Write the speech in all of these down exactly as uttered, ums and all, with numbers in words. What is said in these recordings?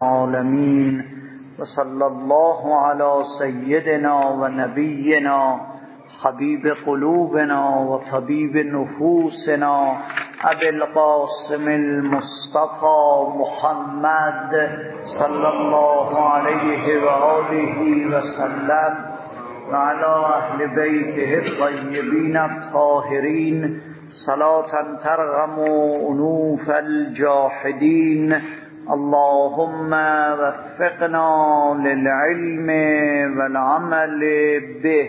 العالمين وصلى الله على سيدنا ونبينا حبيب قلوبنا وطبيب نفوسنا أبي القاسم المصطفى محمد صلى الله عليه وآله وسلم وعلى أهل بيته الطيبين الطاهرين صلاة ترغم أنوف الجاحدين. اللهم وفقنا للعلم والعمل به.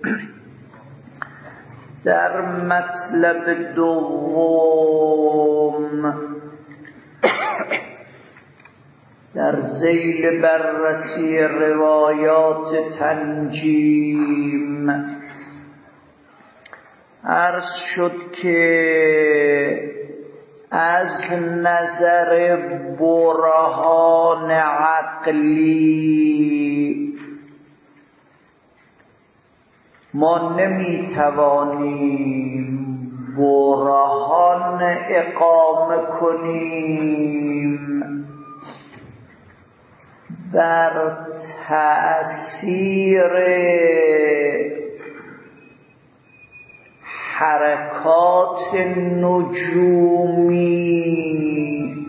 در مطلب دوم در ذیل بررسی روایات تنجیم عرض شد که از نظر برهان عقلی ما نمیتوانیم برهان اقامه کنیم بر تأثیر حرکات نجومی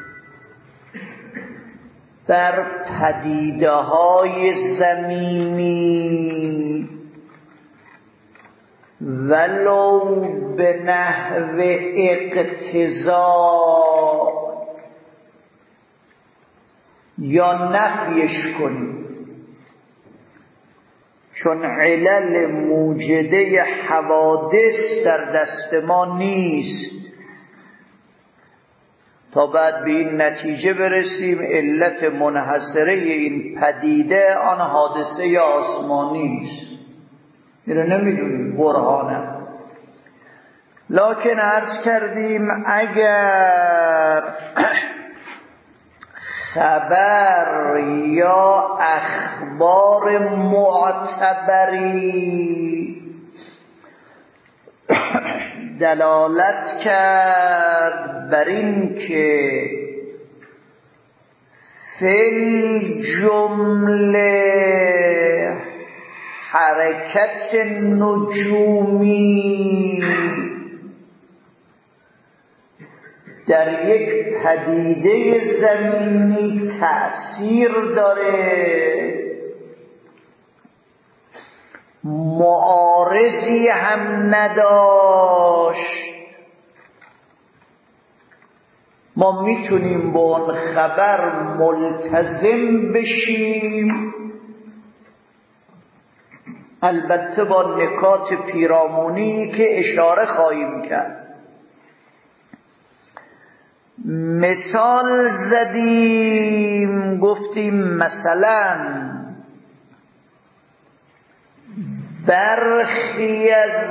بر پدیده های زمینی ولو به نحو اقتضا یا نفیش کنیم، چون علل موجده حوادث در دست ما نیست تا بعد به این نتیجه برسیم علت منحصره این پدیده آن حادثه آسمانی است. این رو نمیدونیم برهانه. لکن عرض کردیم اگر خبر یا اخبار معتبری دلالت کرد بر این که فی جمله حرکت نجومی در یک پدیده زمینی تأثیر داره، معارضی هم نداشت، ما میتونیم با اون خبر ملتزم بشیم، البته با نکات پیرامونی که اشاره خواهیم کرد. مثال زدیم، گفتیم مثلا برخی از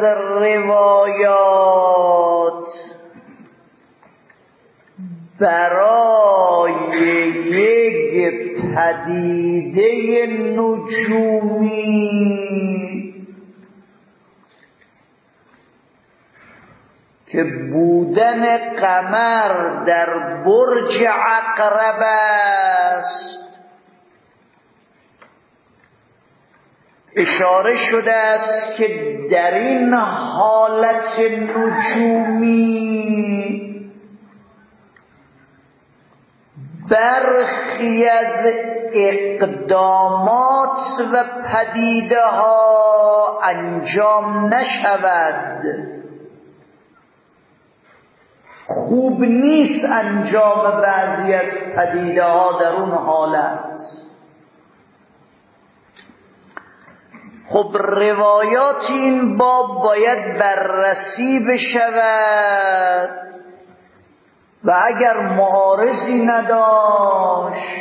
روایات برای یک پدیده نجومی که بودن قمر در برج عقرب است اشاره شده است که در این حالت نجومی برخی از اقدامات و پدیده ها انجام نشود. خوب نیست انجام بعضی از پدیده ها در اون حالت. خب روایات این باب باید بررسی بشود و اگر معارضی نداشت،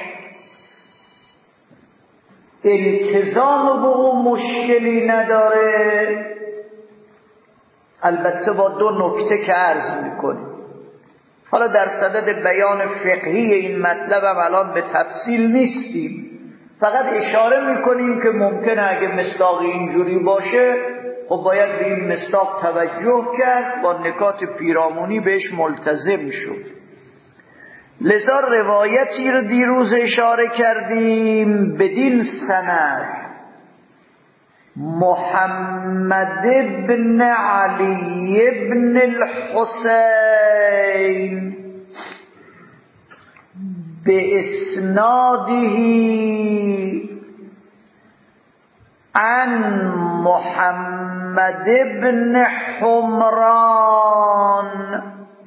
التزام به اون مشکلی نداره، البته با دو نکته که عرض میکنیم. حالا در صدد بیان فقهی این مطلب هم الان به تفصیل نیستیم، فقط اشاره میکنیم که ممکنه اگه مصداق اینجوری باشه خب باید به این مصداق توجه کرد، با نکات پیرامونی بهش ملتزم شد. لذا روایتی رو دیروز اشاره کردیم بدین سند محمد ابن علی ابن الحسین به اسناده عن محمد ابن حمران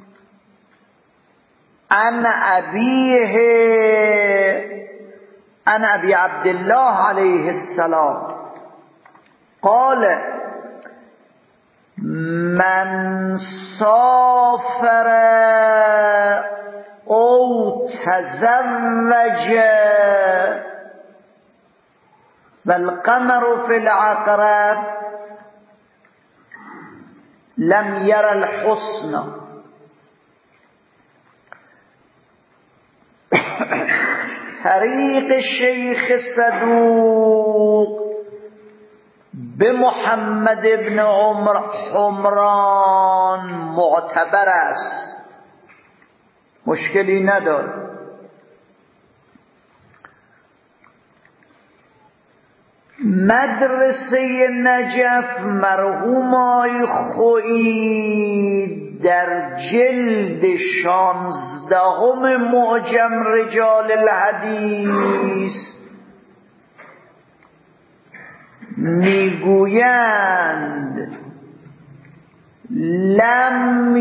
عن أبيه عن أبي عبد الله عليه السلام قال من سافر أو تزوج والقمر في العقرب لم ير الحسن. طریق شیخ صدوق به محمد ابن عمر حمران معتبر است، مشکلی نداره. مدرسه نجف مرحوم آی خویی در جلد شانزدهم معجم رجال الحدیث میگویند لم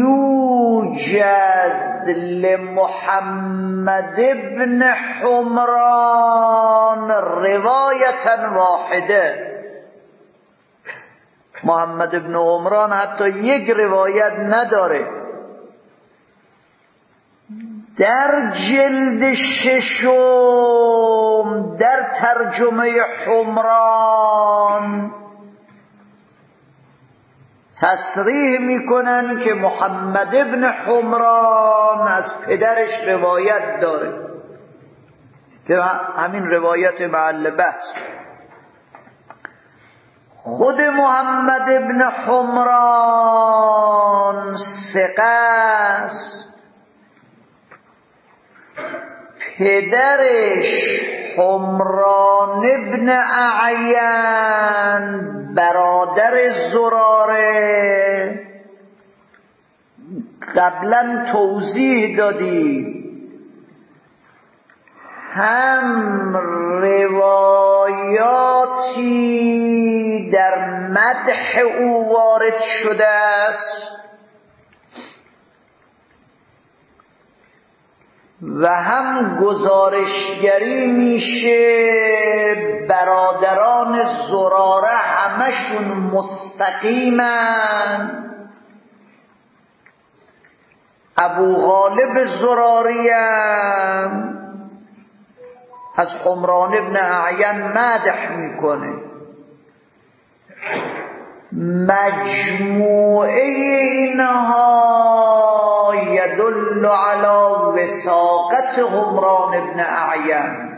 یوجد لمحمد ابن حمران روایتا واحده. محمد ابن عمران حتی یک روایت نداره. در جلد ششم در ترجمه حمران تصریح میکنن که محمد ابن حمران از پدرش روایت داره که همین روایت محل بحث. خود محمد ابن حمران ثقه است، پدرش حمران ابن اعین برادر زراره قبلا توضیح دادیم، هم روایاتی در مدح او وارد شده است و هم گزارشگری میشه برادران زراره همشون مستقیمن. ابو غالب زراری هم از حمران ابن اعین مدح میکنه. مجموعه اینها یدل علی وثاقت حمران ابن اعین،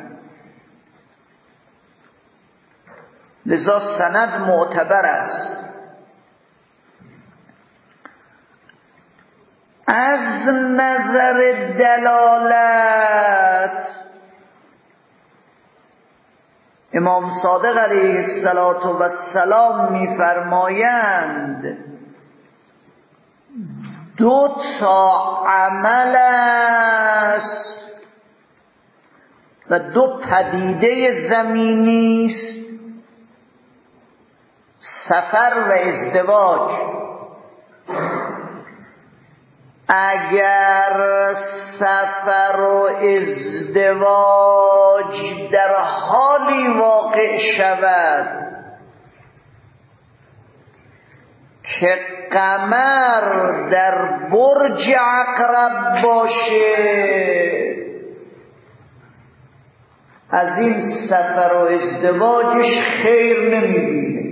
لذا سند معتبر است. از نظر دلالت امام صادق علیه السلام می‌فرمایند دو تا عمل است و دو پدیده زمینی است، سفر و ازدواج. اگر سفر و ازدواج در حالی واقع شود که قمر در برج عقرب باشه، از این سفر و ازدواجش خیر نمیبینه.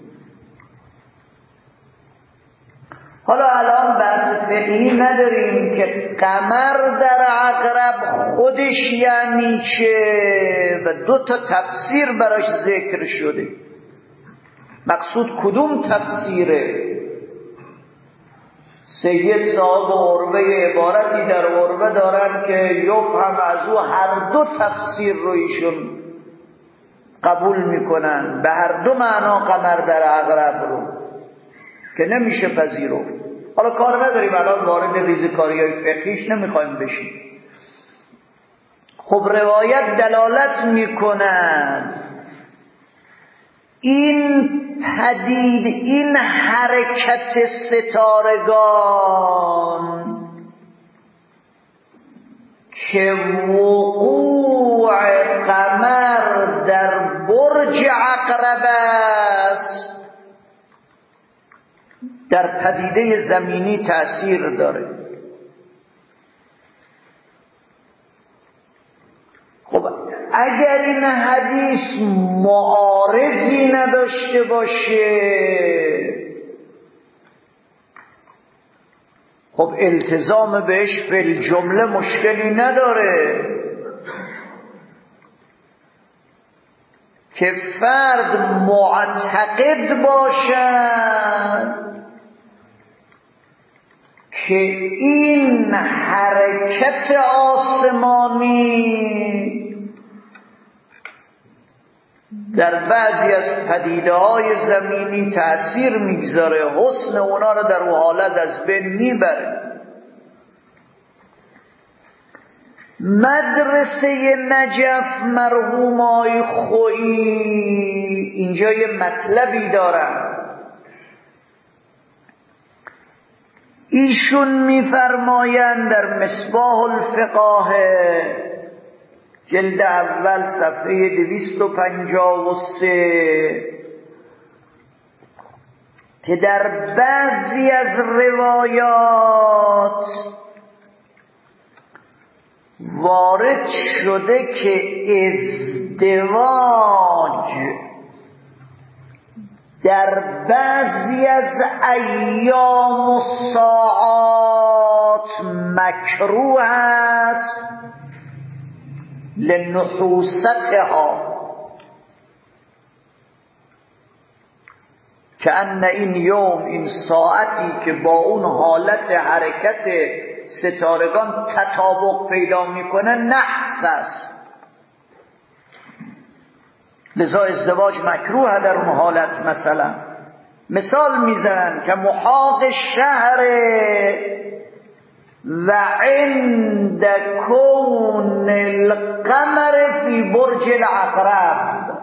حالا الان بحث فقهی نداریم که قمر در عقرب خودش یعنی چه و دو تا تفسیر براش ذکر شده. مقصود کدوم تفسیره؟ سید صاحب عروه عبارتی در عروه دارن که یفهم از او هر دو تفسیر رو ایشون قبول میکنن، به هر دو معنا قمر در عقرب رو که نمیشه پذیرفت. حالا کار نداریم الان وارد ریزکاری‌های فقهیش نمیخوایم بشیم. خب روایت دلالت میکنن این پدید، این حرکت ستارگان که وقوع قمر در برج عقرب است در پدیده زمینی تأثیر داره. خب اگر این حدیث معارضی نداشته باشه، خب التزام بهش فی جمله مشکلی نداره که فرد معتقد باشد که این حرکت آسمانی در بعضی از پدیده‌های زمینی تأثیر میگذاره، حسن اونا رو در اون حالت از بین میبره. مدرسه نجف مرحوم آقای خویی اینجا یه مطلبی دارن. ایشون میفرمایند در مصباح الفقاهه جلد اول صفحه دویست و پنجاه و سه که در بعضی از روایات وارد شده که ازدواج در بعضی از ایام و ساعات مکروه است لنحوستها، که ان این یوم، این ساعتی که با اون حالت حرکت ستارگان تطابق پیدا میکنه نحس است، لذا ازدواج مکروه در اون حالت. مثلا مثال میزنن که محاق شهر و عند کون القمر فی برج العقرب،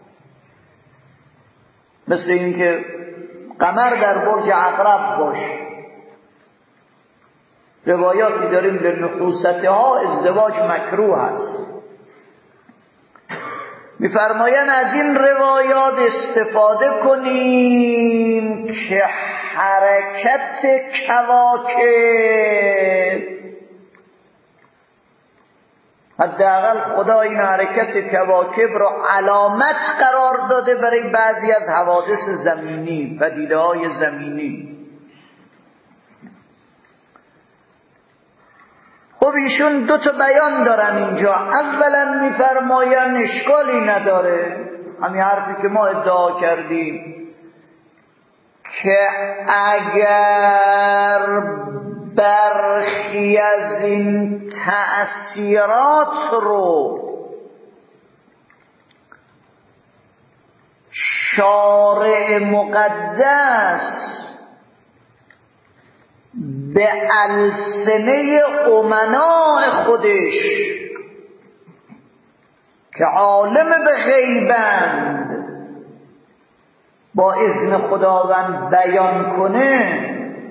مثل این که قمر در برج عقرب باشه. روایاتی داریم در نحوستها ازدواج مکروه است. میفرمایند از این روایات استفاده کنیم که حرکت کواکب، حداقل خدا این حرکت کواکب رو علامت قرار داده برای بعضی از حوادث زمینی، پدیده های زمینی. خب ایشون دو تا بیان دارن اینجا. اولا میفرمایند اشکالی نداره، همین حرفی که ما ادعا کردیم که اگر برخی از این تأثیرات رو شارع مقدس به السنه امناء خودش که عالم به غیبند با اذن خداوند بیان کنه،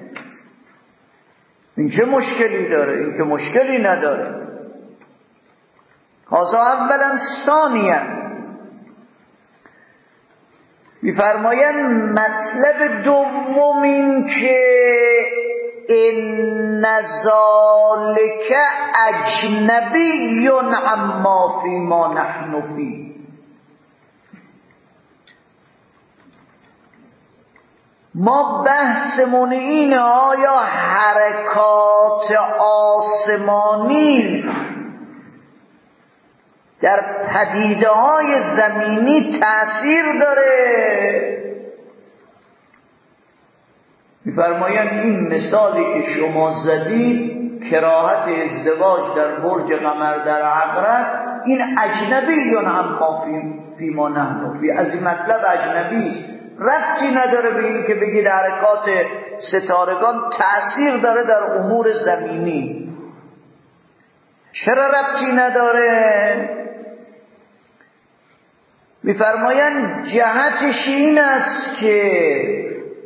این چه مشکلی داره؟ این که مشکلی نداره. خاصا اولا. ثانیا میفرمایند مطلب دوم این که ان ذالک اجنبی عما فی ما نحن فی، ما بحثمون اینه آیا حرکات آسمانی در پدیده های زمینی تأثیر داره؟ می‌فرمایند این مثالی که شما زدید، کراهت ازدواج در برج قمر در عقرب، این اجنبیون اما فی فی ما نحن فی، از این مطلب اجنبی است، ربطی نداره به این که بگید حرکات ستارگان تأثیر داره در امور زمینی. چرا ربطی نداره؟ می‌فرمایند جهتش این است که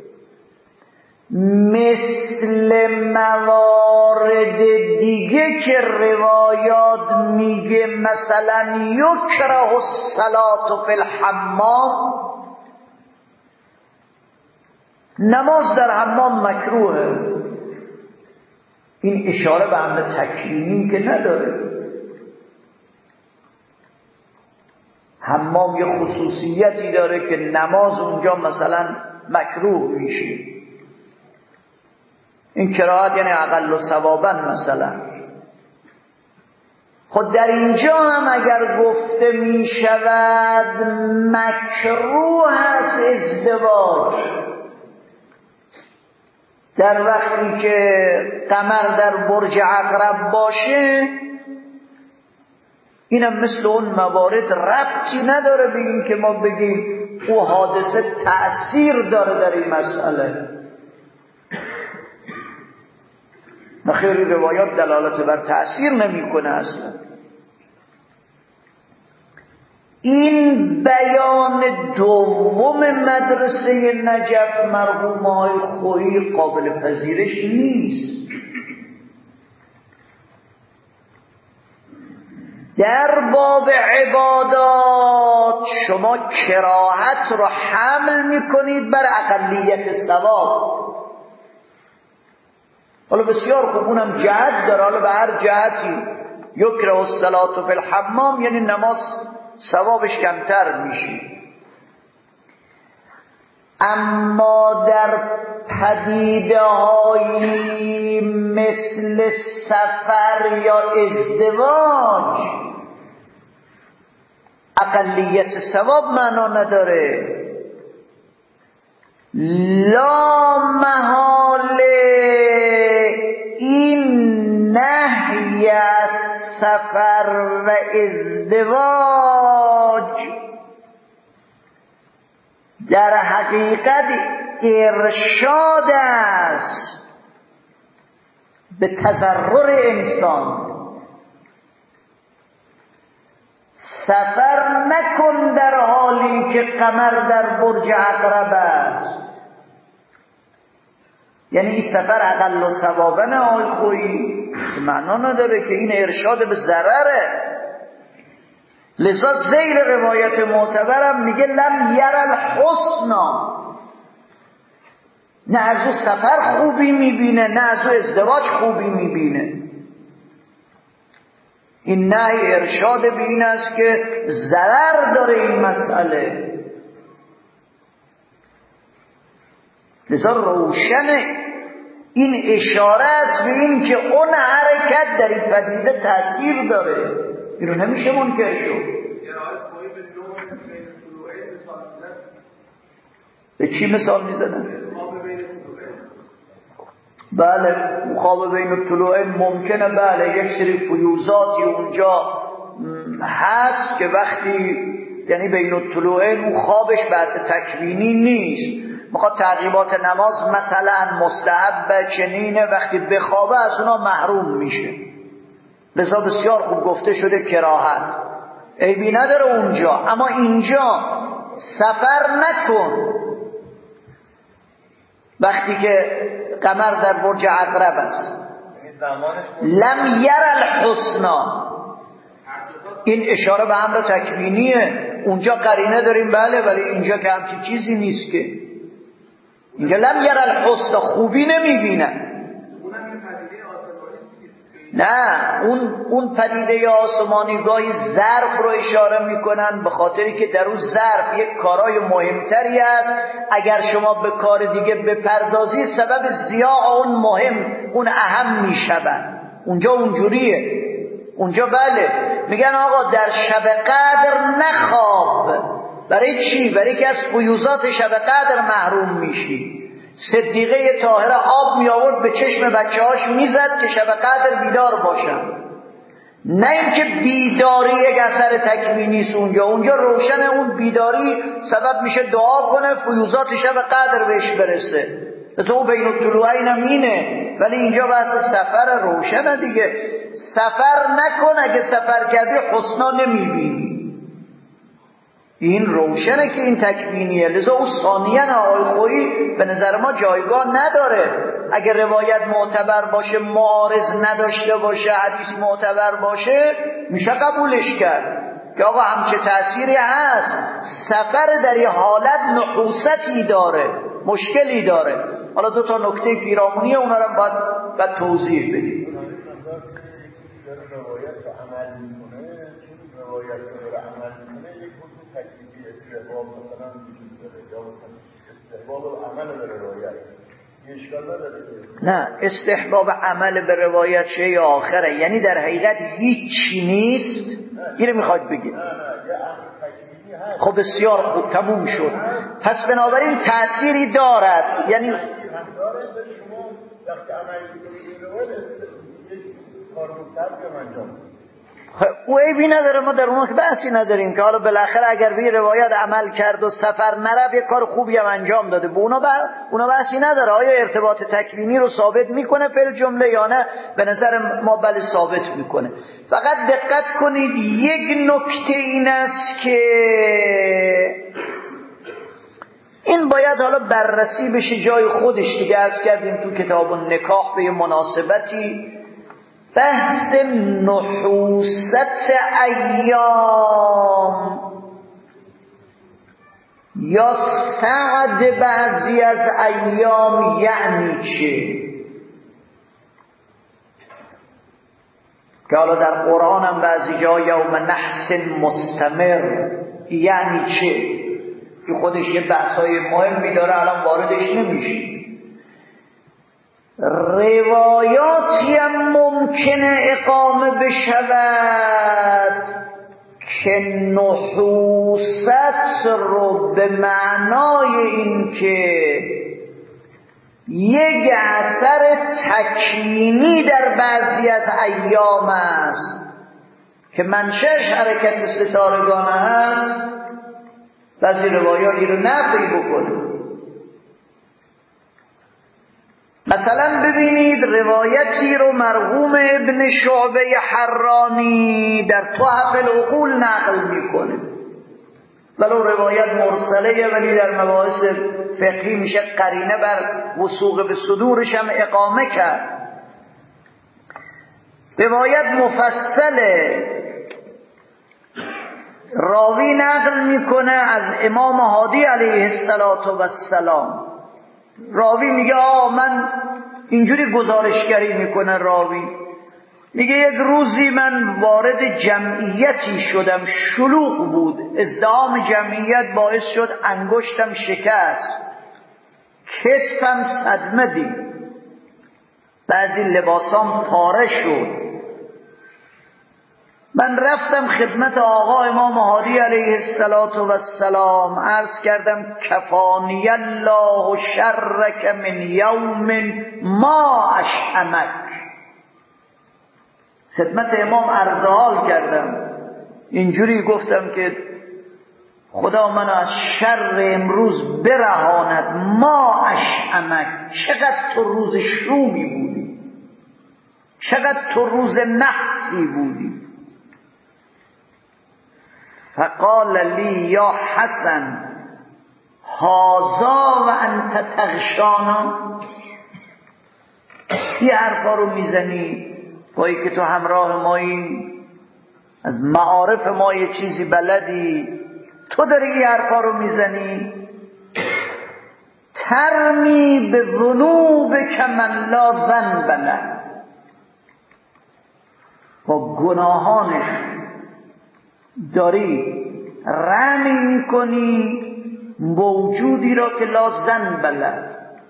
مثل موارد دیگه که روایات میگه مثلا یکره الصلاة فی الحمام، نماز در حمام مکروهه، این اشاره به امر تکوینی که نداره. حمام یه خصوصیتی داره که نماز اونجا مثلا مکروه میشه. این کراهت یعنی اقل و ثوابا مثلا. خود در اینجا هم اگر گفته می شود مکروه است ازدواج در وقتی که قمر در برج عقرب باشه، اینم مثل اون موارد ربطی نداره به این که ما بگیم او حادثه تأثیر داره در این مسئله. نخیر، روایات دلالت بر تأثیر نمی کنه اصلا. این بیان دوم مدرسه نجف مرحوم آقای خویی قابل پذیرش نیست. در باب عبادات شما کراهت رو حمل میکنید بر اقلیت ثواب. حالا بسیار خوب، اونم جهت داره، حالا به هر جهتی. یکره الصلاة فی الحمام یعنی نماز ثوابش کمتر میشه. اما در پدیده هایی مثل سفر یا ازدواج اقلیت ثواب معنا نداره. لا محاله این نهی از سفر و ازدواج در حقیقت ارشاد است به تضرر انسان. سفر نکن در حالی که قمر در برج عقرب است، یعنی این سفر اقل و ثوابا نه آقای خویی، معنا نداره که این ارشاد به ضرره. لذا زیر روایت معتبرم میگه لم یر الحسنا، نه از او سفر خوبی میبینه نه از او ازدواج خوبی میبینه. این نهی ارشاد به این است که ضرر داره این مسئله. لذا روشن این اشاره است به این که اون حرکت در این پدیده تأثیر داره. این رو نمیشه منکر شد. به چی مثال میزنن؟ بله، خواب بین الطلوعین ممکنه، بله یک سری فیوزاتی اونجا هست که وقتی یعنی بین الطلوعین اون خوابش بحث تکوینی نیست، میخواد تعقیبات نماز مثلا مستحب چنینه، وقتی بخوابه از اونا محروم میشه. لذا بسیار خوب گفته شده کراهت عیبی نداره اونجا. اما اینجا سفر نکن وقتی که قمر در برج عقرب است. لم یر الحسنا، این اشاره به امر تکوینیه. اونجا قرینه داریم بله، ولی اینجا که همچین چیزی نیست که. اینجا لم یر الحسنا، خوبی نمیبینن. نه، اون اون پدیده آسمانی گاهی ظرف رو اشاره میکنن به خاطری که در اون ظرف یک کارای مهمتری است. اگر شما به کار دیگه بپردازی سبب ضیاع اون مهم اون اهم میشود. اونجا اونجوریه. اونجا بله میگن آقا در شب قدر نخواب. برای چی؟ برای که از فیوزات شب قدر محروم میشی. صدیقه طاهره آب می آورد به چشم بچه هاش می زد که شب قدر بیدار باشن. نه اینکه بیداری یک اثر تکوینی است اونجا اونجا روشن، اون بیداری سبب میشه دعا کنه فیوزات شب قدر بهش برسه. تو بین الطلوعین هم اینه، ولی اینجا بحث سفر روشنه دیگه. سفر نکن، اگه سفر کردی حسنا نمیبینی. این روشنه که این تکوینیه. لذا اون ثانیاً آقای خویی به نظر ما جایگاه نداره. اگر روایت معتبر باشه، معارض نداشته باشه، حدیث معتبر باشه، میشه قبولش کرد که آقا همچه تأثیری هست. سفر در یه حالت نحوستی داره، مشکلی داره. حالا دو تا نکته پیرامونیه، اونا رو باید, باید توضیح بدیم. نه، استحباب عمل به روایت شیء آخره، یعنی در حقیقت هیچی نیست. اینو میخواد بگید. خب بسیار خوب، تموم شد. پس بنابراین تأثیری دارد، یعنی او عیبی نداره، ما در اون که بحثی نداریم که حالا بالاخره اگر به روایت عمل کرد و سفر نرفت یک کار خوبی هم انجام داده، به اونا اونا بحثی نداره. آیا ارتباط تکوینی رو ثابت میکنه فعل جمله یا نه؟ به نظر ما بله ثابت میکنه. فقط دقت کنید یک نکته این است که این باید حالا بررسی بشه جای خودش دیگه. عرض کردیم تو کتاب النکاح به مناسبتی بحث نحوست ایام یا سعد بعضی از ایام یعنی چه؟ که حالا در قرآن هم بعضی جا یوم نحس مستمر یعنی چه؟ که خودش یه بحثای مهمی داره، الان واردش نمیشه. روایاتی هم ممکنه اقامه بشود که نحوست رو به معنای این که یک اثر تکوینی در بعضی از ایام است که منشأش حرکت ستارگان هست، بعضی روایاتی رو نفی بکنه. مثلا ببینید روایتی رو مرحوم ابن شعبه حرانی در تحف العقول نقل میکنه، ولو روایت مرسله ولی در مباحث فقهی میشه قرینه بر وثوق به صدورش هم اقامه کرد. روایت مفصله، راوی نقل میکنه از امام هادی علیه السلام. راوی میگه آه من اینجوری گزارشگری میکنه راوی، میگه یک روزی من وارد جمعیتی شدم، شلوغ بود، ازدحام جمعیت باعث شد انگشتم شکست، کتفم صدمه دید، بعضی لباسام پاره شد. من رفتم خدمت آقا امام هادی علیه السلام، عرض کردم کفانی الله شرک من یوم ما اشحمک. خدمت امام عرض حال کردم، اینجوری گفتم که خدا منو از شر امروز برهاند. ما اشحمک، چقدر تو روز شومی بودی، چقدر تو روز نحسی بودی. فقال لی یا حسن هذا و انت تغشانا، این حرفا رو میزنی وای که تو همراه مایی، از معارف ما یه چیزی بلدی، تو داری این حرفا رو میزنی. ترمی به ذنوب کمن لا ذنب له، با گناهانش داری رمی میکنی موجودی را که لا ذنب له.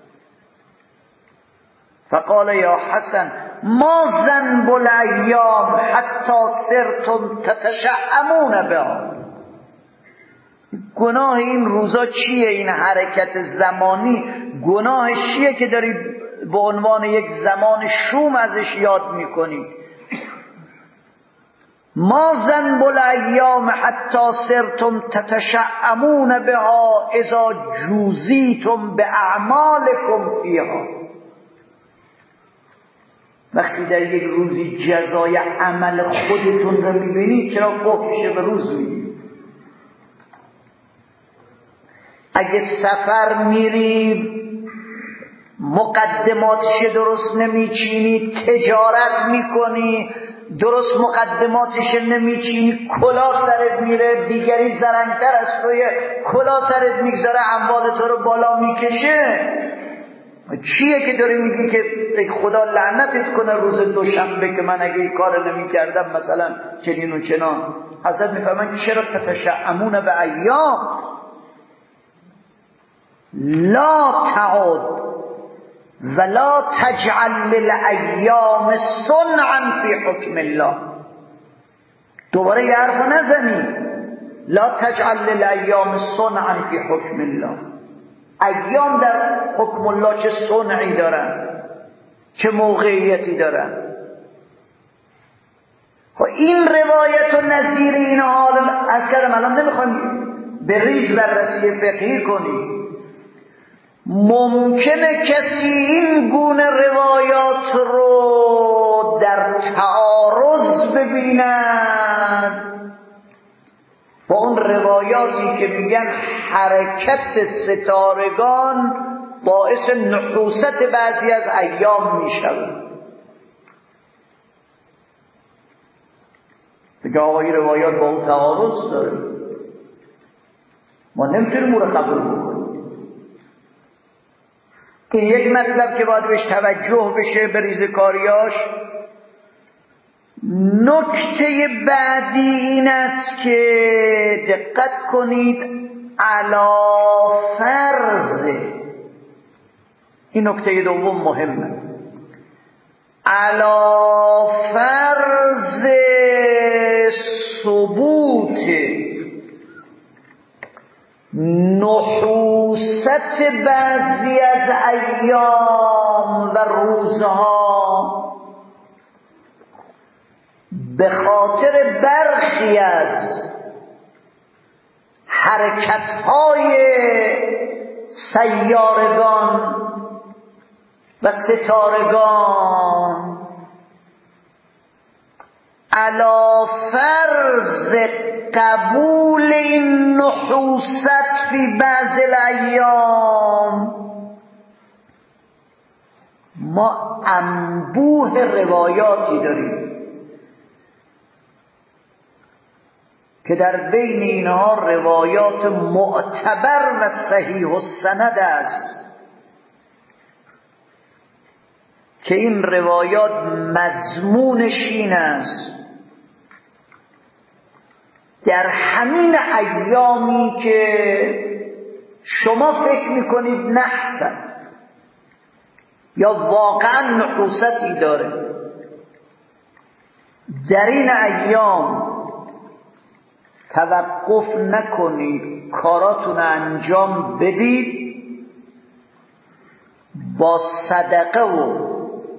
فقال یا حسن ما ذنب الایام حتی صرتم تتشعمون بها، گناه این روزا چیه؟ این حرکت زمانی گناهش چیه که داری به عنوان یک زمان شوم ازش یاد میکنی؟ ما ذنب الایام حتی صرتم تتشعمون بها اذا جوزیتم باعمالکم فیها. وقتی در یک روزی جزای عمل خودتون رو میبینید چرا فحش به روز میبینید؟ اگه سفر میری مقدماتش درست نمیچینی، تجارت میکنی درست مقدماتش نمیچینی، کلا سرت میره، دیگری زرنگتر از توی کلا سرت میگذاره، اموال تو رو بالا میکشه. چیه که داری میگی که خدا لعنتت کنه روز دوشنبه که من اگه این کار نمیکردم مثلا چنین و چنان؟ حضرت میفرمایند چرا تتشعمون به ایام لا تعود ولا تجعل للایام صنعا فی حکم الله. دوباره یه حرف نزنی، لا تجعل للایام صنعا فی حکم الله. ایام در حکم الله چه صنعی دارن، چه موقعیتی دارن؟ و این روایت و نظیر این حال از کردم الان نمیخوایم به ریز بررسی فقهی کنیم. ممکنه کسی این گونه روایات رو در تعارض ببیند با اون روایاتی که میگن حرکت ستارگان باعث نحوست بعضی از ایام میشود. بگه آقا این روایات با اون تعارض داره، ما نمیتونیم اون رو قبول بکنیم. این یک مطلب که باید بهش توجه بشه به ریزکاریاش. نکته بعدی این است که دقت کنید، علی فرض، این نکته دوم مهمه، علی فرض ثبوت نحوست بعضی از ایام و روزها به خاطر برخی از حرکت‌های سیارگان و ستارگان، علی فرض قبول این نحوست فی بعض الایام، ما انبوه روایاتی داریم که در بین اینها روایات معتبر و صحیح السند است که این روایات مضمونش این است: در همین ایامی که شما فکر میکنید نحس است یا واقعا نحوستی داره، در این ایام توقف نکنید، کاراتون انجام بدید، با صدقه و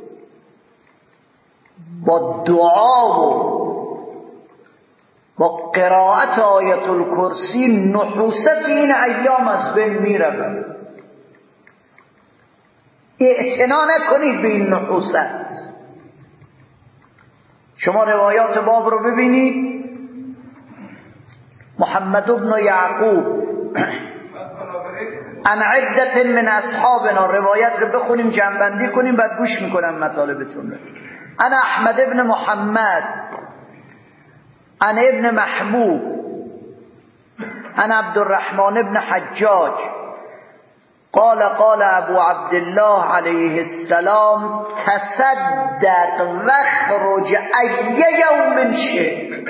با دعا و با قرائت آیت الکرسی نحوست این ایام از بین می رود. اعتنا نکنید به این نحوست. شما روایات باب رو ببینید، محمد بن یعقوب عن عدت من اصحابنا، روایت رو بخونیم جنبندی کنیم بعد گوش میکنم مطالبتون رو. انا احمد بن محمد عن ابن محبوب عن عبد الرحمن بن حجاج قال قال ابو عبد الله علیه السلام تصدق واخرج ای یوم شئت.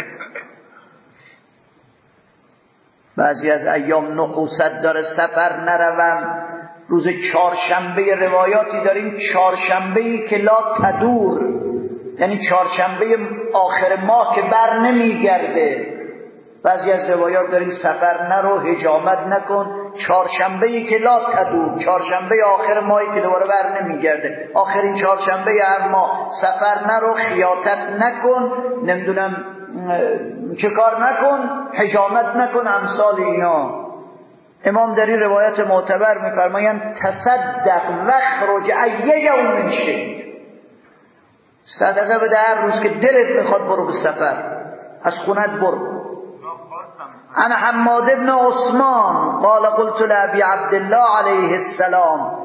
بعضی از ایام نحوست داره، سفر نروم. روز چهارشنبه روایاتی داریم، چهارشنبه‌ای که لا تدور، یعنی چهارشنبه آخر ماه که بر نمیگرده، بعضی از روایات داریم سفر نرو، حجامت نکن، چهارشنبه ای که لا تدور، چهارشنبه آخر ماهی که دوباره بر نمیگرده، آخرین چهارشنبه هر ماه سفر نرو، خیاطت نکن، نمیدونم چه کار نکن، حجامت نکن، امثال اینا. امام در این روایت معتبر میفرمایند تصدق وخرج ای یوم من شئت، صدقه بده هر روز که دلت میخواد برو به سفر، از خونت برو. انا حماد بن عثمان قال قلت لأبي عبد الله عليه السلام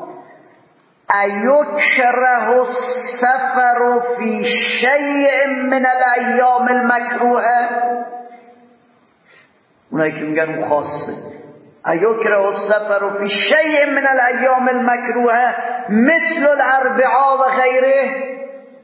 ایکره السفر فی شیء من الایام المکروهه، اونایی که میگن اون خاصه، ایکره السفر فی شیء من الایام المکروهه مثل الاربعاء و غیره.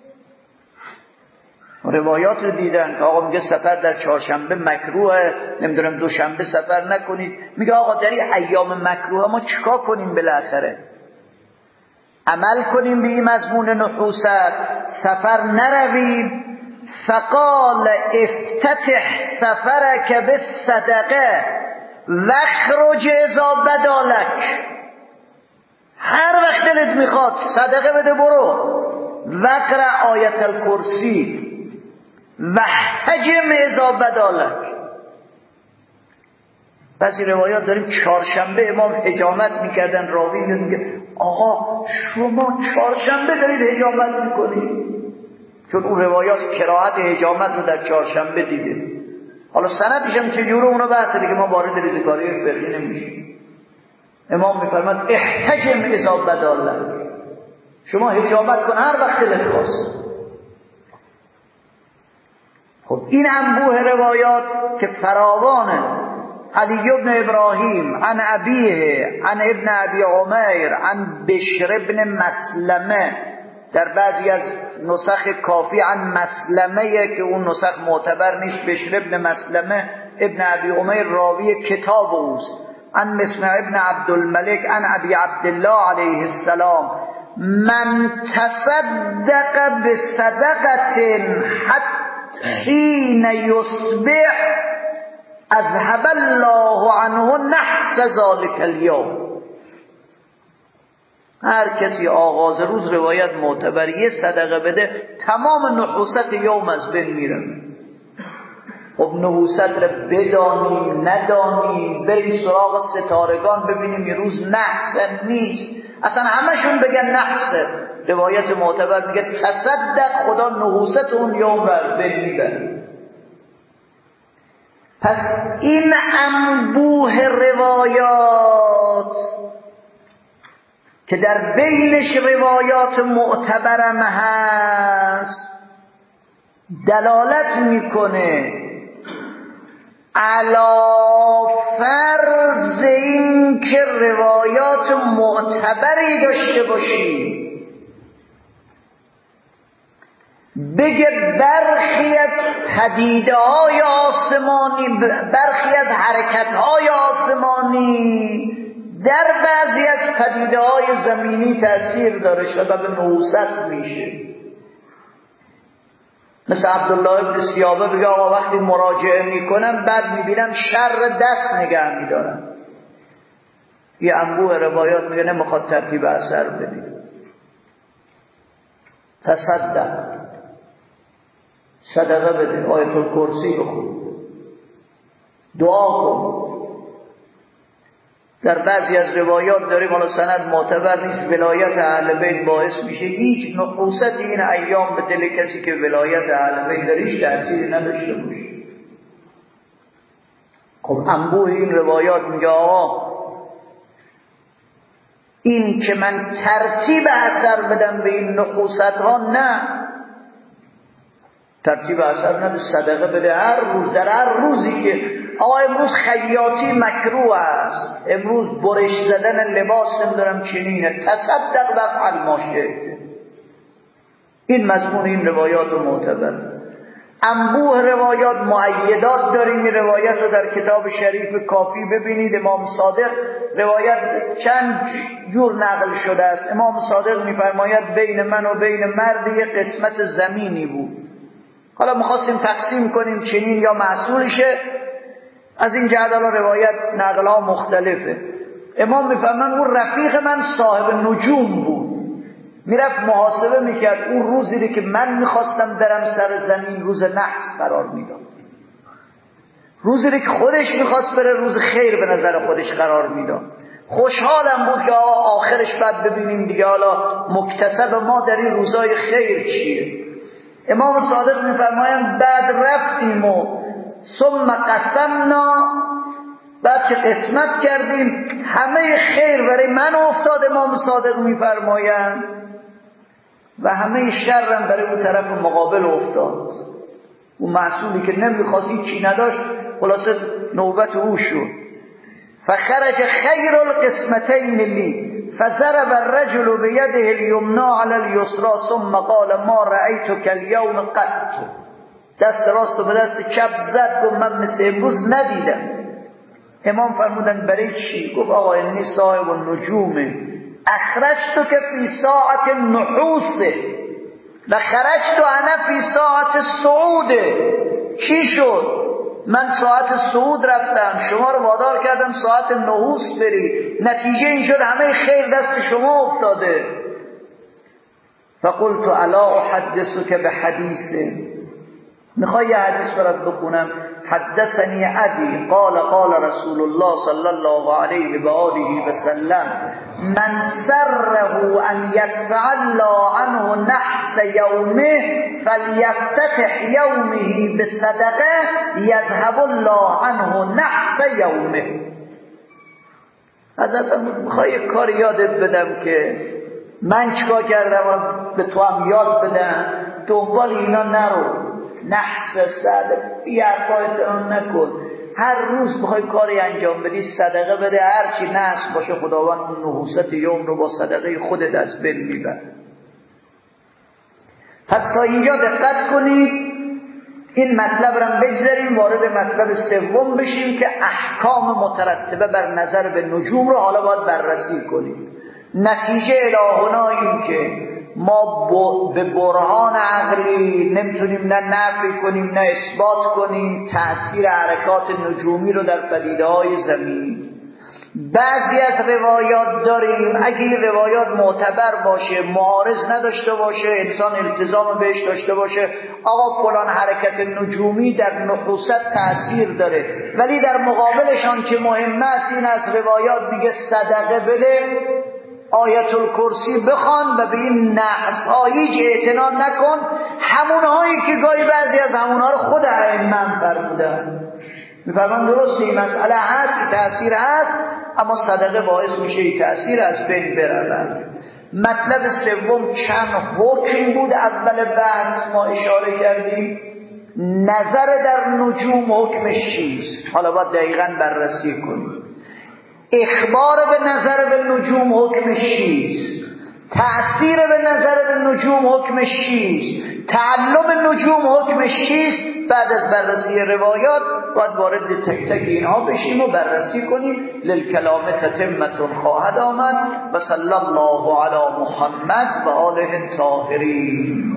روایات رو دیدن که آقا میگه سفر در چهارشنبه مکروهه، نمیدونم دوشنبه سفر نکنید. میگه آقا در این ایام مکروه ما چیکار کنیم؟ بالاخره عمل کنیم به این مضمون نحوست، سفر نرویم. فقال افتتح سفرک بالصدقه واخرج اذا بدا لک، هر وقت دلت میخواد صدقه بده برو، واقرأ آیت الکرسی واحتجم اذا بدا لک. بعضی روایات داریم چهارشنبه امام حجامت میکردن، راوی میگه آقا شما چهارشنبه دارید حجامت میکنید، چون اون روایات کراهت حجامت رو در چهارشنبه دیده. حالا سندش هم چجوره اونو بحثه دیگه، ما وارد ریزکاری فقهی نمیشیم. امام میفرماد احتجم اذا بدا لک، شما حجامت کن هر وقت دلت خواست. خب این انبوه روایات که فراوانه. علی بن ابراهیم عن ابیه عن ابن ابی عمیر عن بشر بن مسلمه، در بعضی از نسخ کافی عن مسلمه که اون نسخ معتبر نیست، بشر بن مسلمه ابن ابی عمیر راوی کتاب اوست. عن مسمع ابن عبدالملک عن ابی عبدالله علیه السلام من تصدق بصدقة حتی حین یصبح اذهب الله عنه نحس ذلك اليوم. هر کسی آغاز روز روایت معتبریه صدقه بده تمام نحوست یوم از بین میره. خب نحوست رو بدانیم ندانیم، بریم سراغ ستارگان ببینیم یه روز نحس نیست، اصلا همشون بگن نحسه. روایت معتبر میگه تصدق، خدا نحوست اون یوم رو از بین میبره. پس این انبوه روایات که در بینش روایات معتبرم هست دلالت میکنه علا فرض این که روایات معتبری داشته باشی، بگه برخی از پدیده های آسمانی، برخی از حرکت های آسمانی در بعضی از پدیده های زمینی تأثیر داره، سبب نحوست میشه. مثل عبدالله ابن سیابه بگه آقا وقتی مراجعه میکنم بعد میبینم شر دست نگه میدارم. یه انبوه روایات میگه نمیخواد ترتیب اثر بدی، تصدق، صدقه بده، آیت الکرسی بخون، دعا کن. در بعضی از روایات داریم، حالا سند معتبر نیست، ولایت اهل بیت باعث میشه هیچ نحوست این ایام به دل کسی که ولایت اهل بیت داریش تأثیری نداشته باشه. خب انبوه این روایات میگه آقا این که من ترتیب اثر بدم به این نحوست ها، نه، ترتیب اثر نده، صدقه بده هر روز، در هر روزی که آقا امروز خیاطی مکروه است، امروز برش زدن لباس نمیدارم چنینه، تصدق و افعل ما شئت. این مضمون این روایات معتبر. انبوه روایات مؤیدات داریم. این روایت رو در کتاب شریف کافی ببینید. امام صادق روایت چند جور نقل شده است. امام صادق میفرماید بین من و بین مرد یک قسمت زمینی بود، حالا میخواستیم تقسیم کنیم چنین یا محصولشه. از این جهت الان روایت نقل‌ها مختلفه. امام میفهمن اون رفیق من صاحب نجوم بود، میرفت محاسبه میکرد اون روزی که من میخواستم برم سر زمین روز نحس قرار میداد، روزی که خودش میخواست بره روز خیر به نظر خودش قرار میداد. خوشحالم بود که آخرش بعد ببینیم دیگه حالا مکتسب ما در این روزای خیر چیه. امام صادق میفرمایند بعد رفتیم و ثم قسمنا، بعد که قسمت کردیم همه خیر برای من افتاد، امام صادق میفرمایند، و همه شرم برای اون طرف مقابل افتاد. اون محصولی که نمیخواست هیچی نداشت خلاصه نوبت او شد. فخرج خیر القسمتین لی فضرب الرجل بيده اليمنى على اليسرى ثم قال ما رأيتك اليوم قط. دست راست به دست چپ زد، گفت من مثل امروز ندیدم. امام فرمودن برای چی؟ گفت آقا انی صاحب النجوم اخرجتك فی ساعت النحوس لخرجت انا فی ساعت الصعود. چی شد؟ من ساعت صعود رفتم، شما رو وادار کردم ساعت نحوس بری، نتیجه این شد همه خیر دست شما افتاده. فقلت الا احدثك بحدیث، میخوای یه حدیث برات بخونم؟ حدثني ابي قال قال رسول الله صلى الله عليه و آله و سلم من سره ان يدفع الله عنه نحس يومه فليفتتح يومه بصدقه يذهب الله عنه نحس يومه. حضرت میخوای کار یادت بدم که من چیکار کردم به تو هم یاد بدم، دنبال اینا نرو، نحس صدقه یه حرفایتان نکن، هر روز بخوای کاری انجام بدی صدقه بده، هرچی نحس باشه خداوند اون نحوست یوم رو با صدقه خودت از بین میبره. پس تا اینجا دقت کنید، این مطلب رو بگذاریم وارد مطلب سوم بشیم که احکام مترتبه بر نظر به نجوم رو حالا باید بررسی کنیم. نتیجه الهنا این که ما به برهان عقلی نمیتونیم نه نفی کنیم نه اثبات کنیم تأثیر حرکات نجومی رو در پدیده های زمینی. بعضی از روایات داریم اگه این روایات معتبر باشه، معارض نداشته باشه، انسان التزام بهش داشته باشه، آقا فلان حرکت نجومی در نحوست تأثیر داره، ولی در مقابلشان که مهم است این از روایات میگه صدقه بده، آیت الکرسی بخوان و به این نحس ها هیچ اعتنا نکن، همونهایی که گاهی بعضی از همونها رو خود ائمه فرمودن. میفرمان درسته این مسئله هست، این تأثیر هست، اما صدقه باعث میشه این تأثیر از بین برود. مطلب سوم چند حکم بود اول بحث ما اشاره کردیم. نظر در نجوم حکمش چیست؟ حالا باید دقیقاً بررسی کنیم. اخبار به نظر به نجوم حکمش چیست؟ تأثیر به نظر به نجوم حکمش چیست؟ تعلم نجوم حکمش چیست؟ بعد از بررسی روایات باید وارد تک تک اینها بشیم و بررسی کنیم. للکلام تتمة خواهد آمد. و صلی الله علی محمد و آله الطاهرین.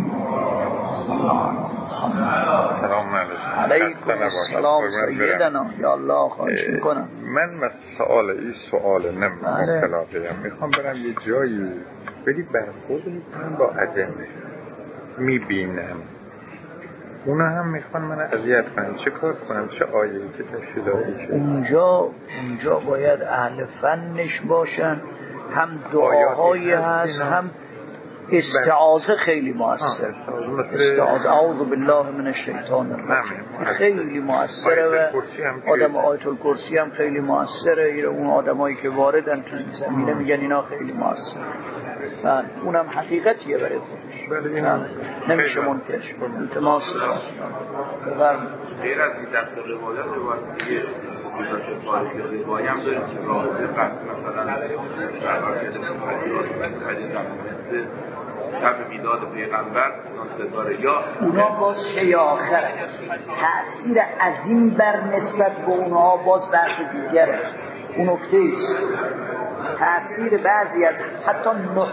سلام علیکم السلام سیدنا. یا الله خواهش میکنم. من مسئله این سوال نمیدونم کلاقیم میخوام برم یه جایی ولی برخورد میکنم با ادمه میبینم اونا هم میخوان من اذیت کنم، چه کار کنم؟ چه آیه‌ای که تشریحاتی شده اونجا اونجا باید اهل فنش باشن، هم دعاهایی هست هم استعاذه خیلی مؤثر. استعاذه اعوذ بالله من الشیطان الرجیم خیلی مؤثره و آدم آیت الکرسی هم خیلی مؤثره. اون آدمایی که واردن تو زمینه میگن اینا خیلی مؤثره. بله اونم حقیقتیه برای خودش، نمیشه منکرش کنه. التماس بفرمایید. غیر از این دست روایات روایت دیگه گذاشته خارجی روایی هم داریم که راهبه قصد مثلا برقرار کرده حدیث مثل شب میلاد پیغمبر ناصداره یا اونا باز شی آخر تأثیر عظیم بر نسبت به اونها باز بحث دیگره. اون نکته ایست تأثیر بعضی از حتی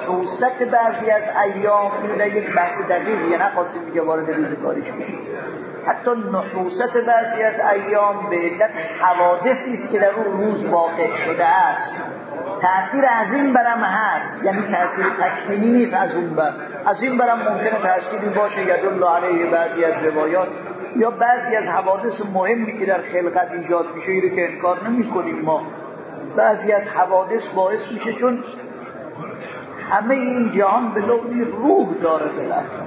نحوست بعضی از ایام این در یک بحث دقیقیه، نخواستیم دیگه وارد ریزکاریش بشیم. حتی نحوست بعضی از ایام به علت حوادثی است که در اون روز واقع شده است تأثیر عظیم برم هست، یعنی تأثیر تکوینی نیست. از اون بر از این برم ممکنه تأثیری باشه یدل علیه بعضی از روایات یا بعضی از حوادث مهمی که در خلقت ایجاد میشه اینو که انکار نمی کنیم ما. بعضی از حوادث باعث میشه چون همه این جهان به لونی روح داره بالاخره.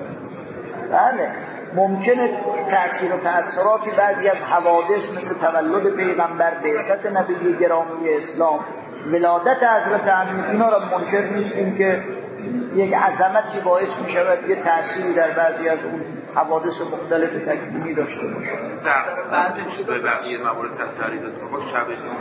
بله ممکنه تأثیر و تأثیراتی بعضی از حوادث مثل تولد پیغمبر، بعثت نبی گرامی اسلام، ولادت حضرت امیر، اینا را منکر نیستیم که یک عظمتی باعث می شود یه تأثیری در بعضی از اون حوادث مختلف تکوینی داشته باشه. در بعضی به بقیه موارد تسری داد که خود شبشون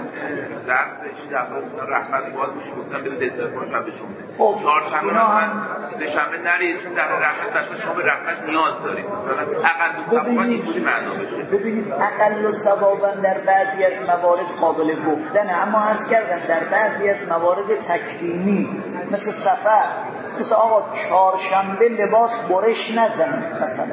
درسش در رحمت باز میشه گفتن به دسترخوان شبشون خب چهارشنبه مثلا سه‌شنبه نرید چون در رحمت داشته شما به رحمت نیاز دارید مثلا اقل ثوابا اینجوری معنا بشه. ببینید اقل ثوابا در بعضی از موارد قابل گفتن، اما عرض کردن در بعضی از موارد تکوینی مثل سفر، مثل آقا چهارشنبه لباس برش نزنید مثلا،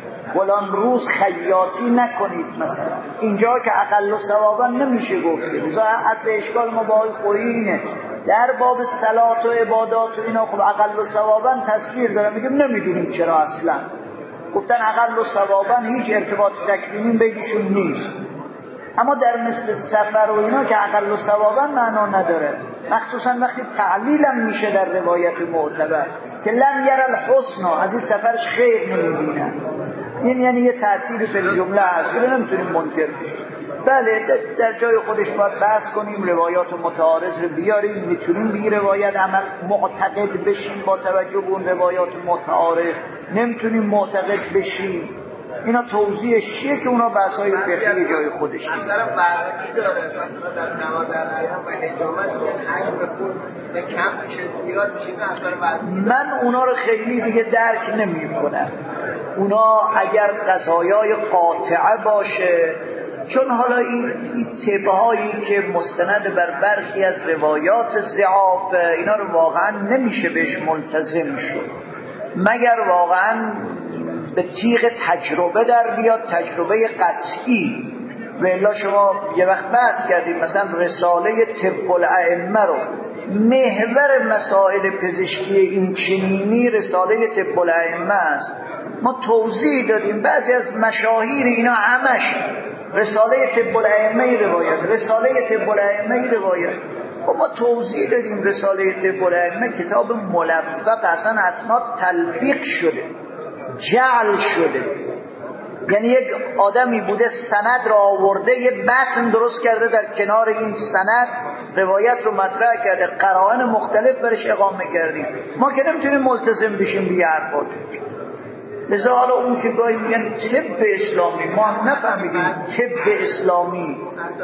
فلان روز خیاطی نکنید مثلا، اینجا که اقل و ثوابا نمیشه گفت. مثلا اصل اشکال ما با آقای خویی اینه در باب صلات و عبادات و اینا خب اقل و ثوابا تصویر داره، میگم نمیدونیم چرا اصلا گفتن اقل و ثوابا هیچ ارتباط تکوینی بینشون نیست. اما در مثل سفر و اینا که اقل و ثوابا معنا نداره، مخصوصا وقتی تعلیلم میشه در روایت معتبر که لم یر الحسن، از این سفرش خیر نمیبینن. این یعنی یه تأثیر فی الجمله هست، اینو نمیتونیم منکر بشیم. بله در جای خودش باید بحث کنیم، روایات متعارض رو بیاریم، میتونیم به این روایت عمل معتقد بشیم با توجه به اون روایات متعارض، نمیتونیم معتقد بشیم. اینا توضیحش چیه که اونا بحث‌های فقهی جای خودش داره. اثر فرقی داره مثلا در نماز عصر و اجامت اگه به خود به کم میشه زیاد میشه اثر فرقی. من اونا رو خیلی دیگه درک نمی‌کنم. اونا اگر قضایای قاطعه باشه، چون حالا این این تبهایی که مستند بر برخی از روایات ضعاف، اینا رو واقعا نمیشه بهش ملتزم شد مگر واقعا به تیغ تجربه در بیاد، تجربه قطعی. و الا شما یه وقت بحث کردیم مثلا رساله طب الائمه رو، محور مسائل پزشکی این چنینی رساله طب الائمه است. ما توضیح دادیم بعضی از مشاهیر اینا همش رساله طب الائمه روایت، رساله طب الائمه روایت. و ما توضیح دادیم رساله طب الائمه کتاب ملفق، اصلا اسناد تلفیق شده، جعل شده، یعنی یک آدمی بوده سند را آورده، یه متن درست کرده، در کنار این سند روایت رو مطرح کرده، قرائن مختلف برش اقامه کردیم. ما که نمیتونیم ملتزم بشیم به یه حرفات. لذا حالا اون که گاهی میگن طب اسلامی، ما هم نفهمیدیم طب اسلامی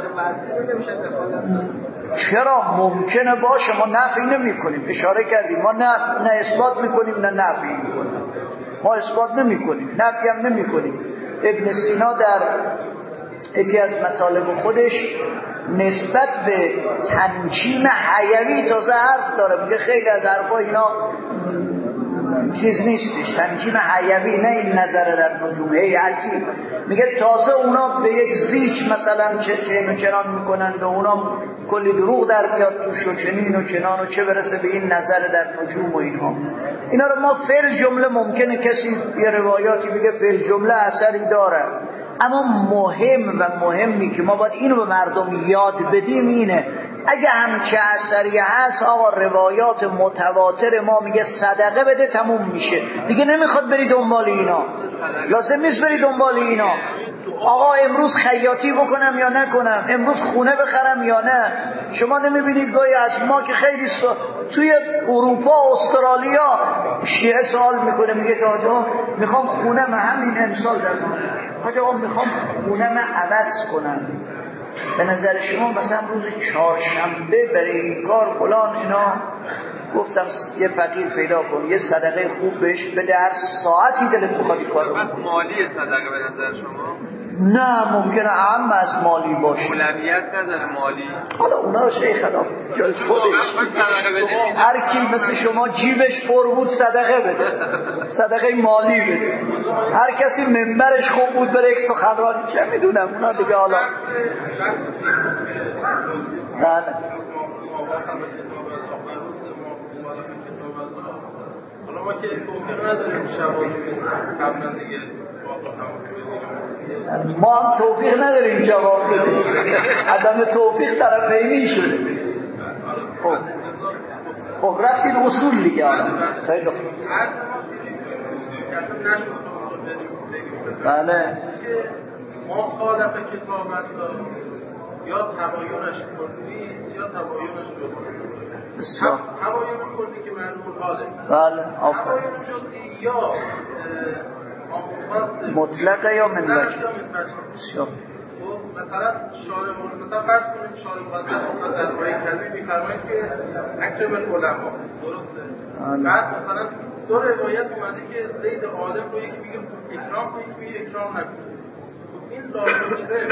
چرا ممکنه باشه، ما نفی نمی کنیم، اشاره کردیم ما نه, نه اثبات میکنیم نه نفی میکنیم، ما اثبات نمی کنیم نفی هم نمی کنیم. ابن سینا در یکی از مطالب خودش نسبت به تنجیم حیوی تازه حرف داره، میگه خیلی از حرفا اینا چیز نیستش، تنجیم حیوی، نه این نظر در نجوم هیئتی. میگه تازه اونا به یک زیچ مثلا چه چه چنان میکنند و اونا کلی دروغ در میاد توش و چنین و چنان و چه برسه به این نظر در نجوم و اینها. اینا رو ما فعل جمله ممکنه کسی یه روایاتی بگه فعل جمله اثری داره، اما مهم و مهمی که ما باید اینو به مردم یاد بدیم اینه اگه همچه اثری هست آقا روایات متواتر ما میگه صدقه بده تموم میشه دیگه، نمیخواد بری دنبال اینا، لازم نیست بری دنبال اینا. آقا امروز خیاطی بکنم یا نکنم، امروز خونه بخرم یا نه. شما نمیبینید گاهی از ما که خیلی سا... توی اروپا استرالیا شیعه سوال میکنه، میگه که آجا میخوام خونه من همین امسال در ما آجا میخوام خونه من عوض کنم، به نظر شما مثلا روز چهارشنبه برای این کار فلان اینا، گفتم یه فقیر پیدا کن یه صدقه خوب بهش بده، هر ساعتی دلت بخواد کار رو مالی صدقه به نظر شما نه ممکنه اهم از مالی باشه، اولویت نداره مالی. حالا اونا شیخ خدا جای خودش، هر کی مثل شما جیبش پر بود صدقه بده، صدقه مالی بده. هر کسی منبرش خوب بود بره یک سخنرانی، چه میدونم اونا دیگه. حالا نه ما که توفیق نداریم شباب قبلا دیگه ما هم توفیق نداریم جواب بدیم، عدم توفیق طرفینی شده. خب خب رفتیم اصول دیگه. خیلی خوب. بله ما خالق کتابت یا تبایونش کردی یا تبایونش جزئی. بسیار تباین کردی که معلوم حاله. بله آفرین. تباین جزئی یا مطلقه یا من وجه. بسیار مثلا شارع مثلا فرض کنید شارع مقدس در درباره کذب می‌فرمایید که اکرم العلماء، درسته؟ بعد مثلا دو روایت اومده که زید عالم رو یکی میگه اکرام کنید یکی اکرام نکنید. این لازم شده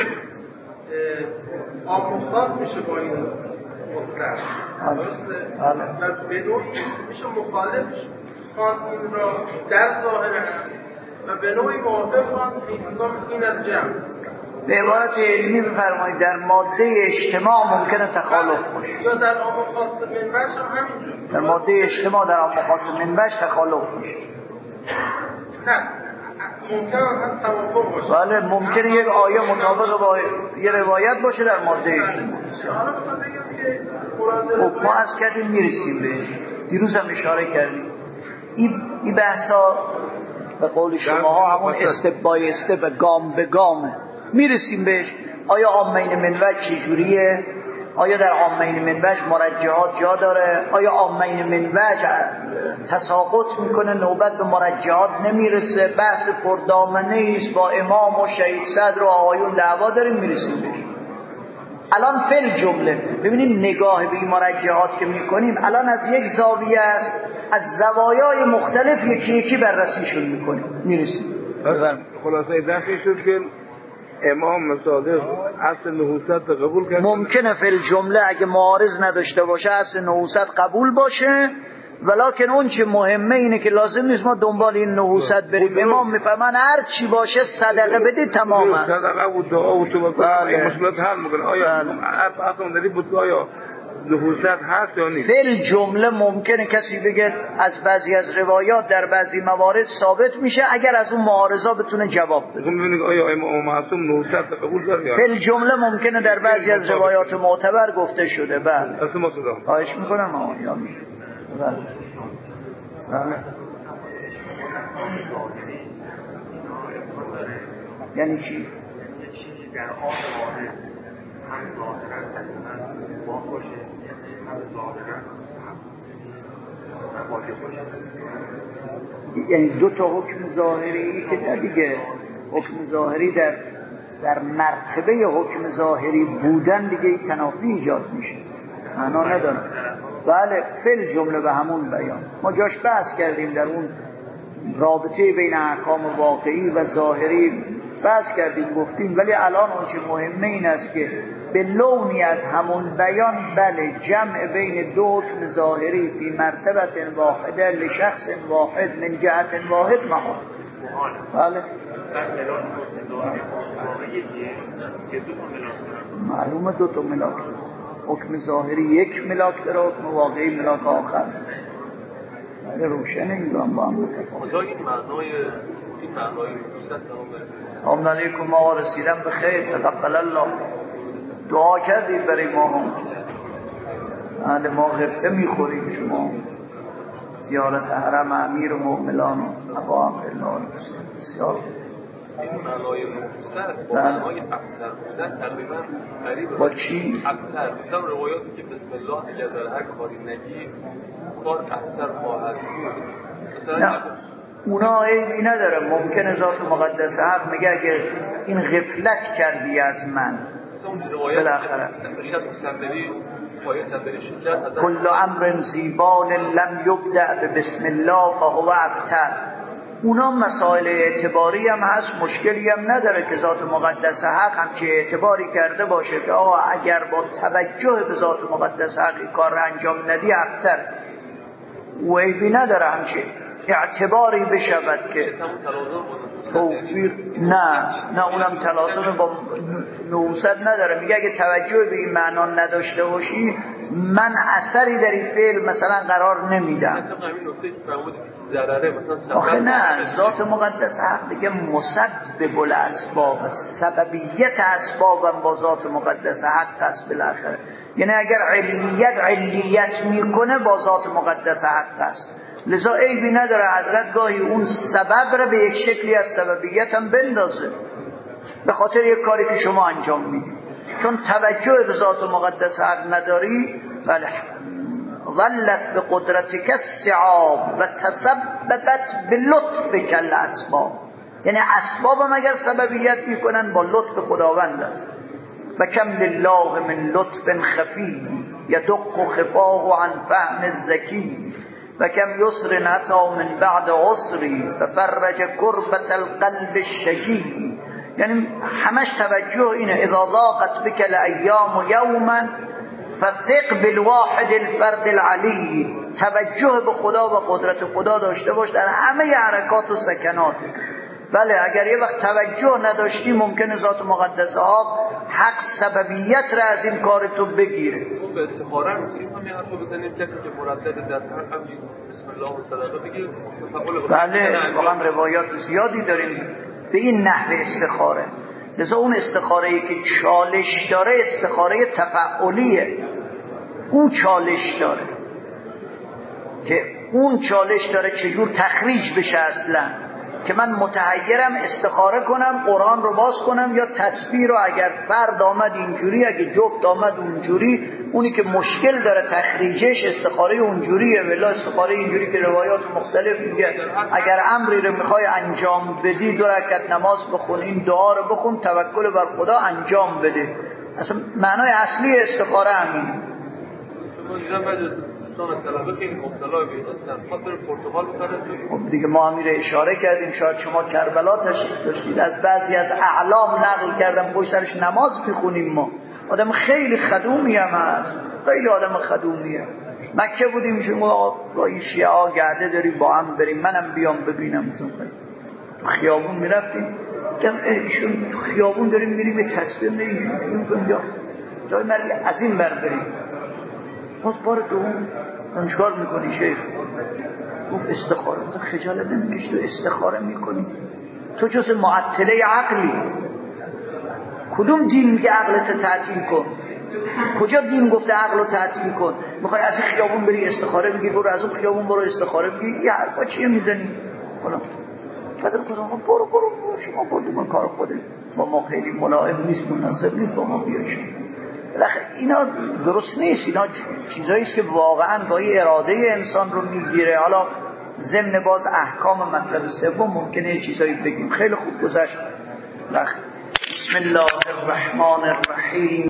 آموختن میشه با این مطلق، درسته؟ و به نوعی میشه مخالف خواند این را در ظاهر و به نوعی موافق خواند این از جمع. به عبارت علمی بفرمایید در ماده اجتماع ممکنه تخالف باشه، یا در آم خاص منبعش هم همینجور. در ماده اجتماع در آم خاص منبعش تخالف باشه. نه ممکنه هم توافق باشه. بله ممکنه یک آیه مطابق با یه روایت باشه در ماده اجتماع. حالا مثلا بگم که خب ما از کردیم میرسیم بهش، دیروز هم اشاره کردیم این این بحثا به قول شماها همون استپ بای استپ، گام به گامه میرسیم بهش. آیا عامین منوج چجوریه؟ آیا در عامین منوج مرجحات جا داره؟ آیا عامین منوج تساقط میکنه نوبت به مرجحات نمیرسه؟ بحث پردامنه است با امام و شهید صدر و آقایون دعوا داریم میرسیم بهش. الان فل جمله ببینید نگاه به این مرجحات که میکنیم الان از یک زاویه است، از زوایای مختلف یکی یکی بررسیشون میکنیم میرسیم. خلاصه دفعی شد که امام صادق اصل نحوست قبول کرد. ممکنه فی الجمله اگه معارض نداشته باشه اصل نحوست قبول باشه، ولکن اون چه مهمه اینه که لازم نیست ما دنبال این نحوست بریم. امام میفهمن هر چی باشه صدقه بدی تمام است. صدقه و دعا و توبه این مشکلات حل میکنه. آیا اصلا داری بود آیا نحوست هست یا نیست؟ فی الجمله ممکنه کسی بگه از بعضی از روایات در بعضی موارد ثابت میشه اگر از اون معارضا بتونه جواب بده. ببینید آیا امام معصوم نحوست قبول داره یا؟ فی الجمله ممکنه در بعضی از روایات معتبر گفته شده. بله اصلا ما صدا خواهش میکنم آقا یا میشه. بله بله یعنی چی؟ در آن واحد هم ظاهرا تصمیماً با باشه هم ظاهرا هم واجب باشه. یعنی دو تا حکم ظاهری که نه دیگه، حکم ظاهری در در مرتبه حکم ظاهری بودن دیگه این تنافی ایجاد میشه، معنا نداره. بله فل جمله به همون بیان ما جاش بحث کردیم، در اون رابطه بین احکام واقعی و ظاهری بحث کردیم گفتیم، ولی الان اون چه مهمه این است که به لونی از همون بیان بله جمع بین دو حکم ظاهری فی مرتبه واحده لشخص واحد من جهت واحد محال. بله معلومه دو تا ملاک، حکم ظاهری یک ملاک داره، حکم واقعی ملاک آخر. بله روشنه میگم با هم متفاوت. این معنای این معنای سلام علیکم آقا رسیدم به خیر تقبل الله. دعا کردید برای ما هم اهل ما غبطه میخوریم شما زیارت حرم امیر و مؤمنان و ابا عبدالله بسیار این معنای نحوست با معنای ابتر بودن تقریبا قریبه. با چی؟ ابتر مثلا روایاتی که بسم الله اگر در هر کاری نگی کار ابتر خواهد بود. نه اونا عیبی نداره، ممکنه ذات مقدس حق میگه اگر این غفلت کردی از من بالاخره کل امر زیبان لم یبدأ بسم الله فهو ابتر. اونا مسائل اعتباری هم هست، مشکلی هم نداره که ذات مقدس حق هم که اعتباری کرده باشه که آقا اگر با توجه به ذات مقدس حق کار انجام ندی افتر و عیبی نداره همچه اعتباری بشود که توفیق نه نه اونم تلازم با نوست نداره. میگه اگه توجه به این معنا نداشته باشی من اثری در این فعل مثلا قرار نمیدم. آخه نه، ذات مقدس حق دیگه مسبب الاسباب، سببیت اسبابم با ذات مقدس حق است بالاخره. یعنی اگر علیت علیت میکنه با ذات مقدس حق است، لذا عیبی نداره حضرت گاهی اون سبب را به یک شکلی از سببیت هم بندازه به خاطر یک کاری که شما انجام میدید. چون توجه به ذات مقدس حق نداری، بله ظلت به قدرتک السعاب و تسببت به لطفک الاسباب، یعنی اسباب هم اگر سببیت میکنن با لطف خداوند است. و کم لله من لطف خفی یدق خفاه عن فهم الذکی و کم یسر عطا من بعد عسری ففرج کربت القلب الشجی. یعنی همش توجه اینه اذا ضاقت بک الایام یوما فثق بالواحد الفرد العلی. توجه به خدا و قدرت خدا داشته باش در همه حرکات و سکنات. بله اگر یه وقت توجه نداشتی ممکنه ذات مقدس ها حق سببیت را از این کار تو بگیره. اون به استخاره رو میتونیم همین حرف رو بزنیم کسی که مردد در حق هم بسم الله و صدقه بگیر. بله واقعا روایات زیادی داریم به این نحو استخاره. لذا اون استخاره‌ای که چالش داره استخاره تفعلیه، اون چالش داره که اون چالش داره چجور تخریج بشه اصلا، که من متحیرم استخاره کنم قرآن رو باز کنم یا تسبیح رو اگر فرد آمد اینجوری اگه جفت آمد اونجوری. اونی که مشکل داره تخریجش استخاره اونجوریه، ولی استخاره اینجوری که روایات مختلف میگه اگر امری رو میخوای انجام بدی دو رکعت نماز بخون، این دعا رو بخون، توکل بر خدا انجام بده. اصلا معنای اصلی استخاره همین. خب دیگه ما امیر اشاره کردیم، شاید شما کربلا تشریف داشتید، از بعضی از اعلام نقل کردم پشت سرش نماز میخونیم. ما آدم خیلی خدومی هم هست، خیلی آدم خدومیه. مکه بودیم شما با این شیعه ها گرده داریم با هم بریم، منم بیام ببینم. تو خیابون میرفتیم گفتم ایشون خیابون داریم میریم به تسبیح میگیم یا جای مری از این بر بریم. باز بار دوم انشکار میکنی شیخ گفت استخاره. تو خجالت نمیکشی تو استخاره میکنی؟ تو جز معطله عقلی. کدوم دین میگه عقلت تعطیل کن؟ کجا دین گفته عقلو تعطیل کن؟ میخوای از این خیابون بری استخاره بگی، برو از اون خیابون برو استخاره بگی، یه حرفا چیه میزنی؟ حالا فدر کنم برو برو برو شما برو من کار خوده با ما خیلی ملاعب نیست، مناسب نیست با ما بیایشون. بالاخره اینا درست نیست، اینا چیزایی است که واقعا با اراده انسان رو میگیره. حالا ضمن باز احکام مطلب سوم ممکنه یه چیزایی بگیم. خیلی خوب گذشت. بسم الله الرحمن الرحیم.